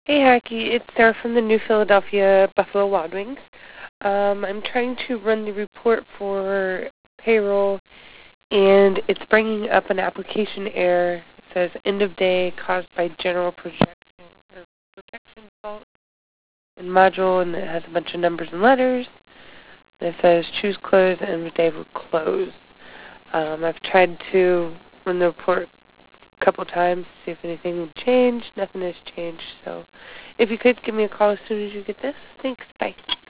Hey, Hacky, it's Sarah from the New Philadelphia Buffalo Wild Wings. I'm trying to run the report for payroll, and it's bringing up an application error. It says end of day caused by general protection fault in module, and it has a bunch of numbers and letters. And it says choose close and end of day will close. I've tried to run the report a couple times to see if anything would change. Nothing has changed, so if you could give me a call as soon as you get this. Thanks. Bye.